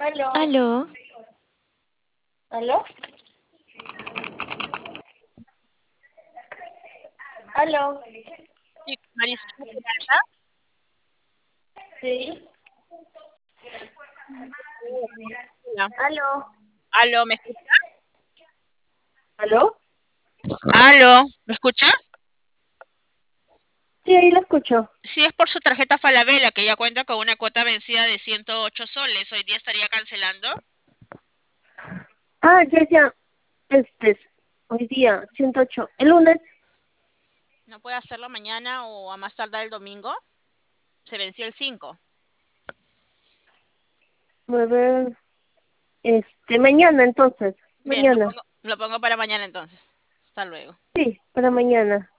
Aló, Aló, aló, aló, Sí, Marisol Peralta. sí, Hola. aló, Aló, ¿me escucha? aló, Aló, ¿me escucha? sí, ahí lo escucho. Sí, es por su tarjeta Falabella, que ya cuenta con una cuota vencida de 108 soles. Hoy día estaría cancelando. Ah, ya, este, hoy día, 108, el lunes, ¿No puede hacerlo mañana o a más tardar el domingo? Se venció el 5. 9, mañana entonces, Bien, mañana, lo pongo para mañana entonces. Hasta luego. sí, para mañana.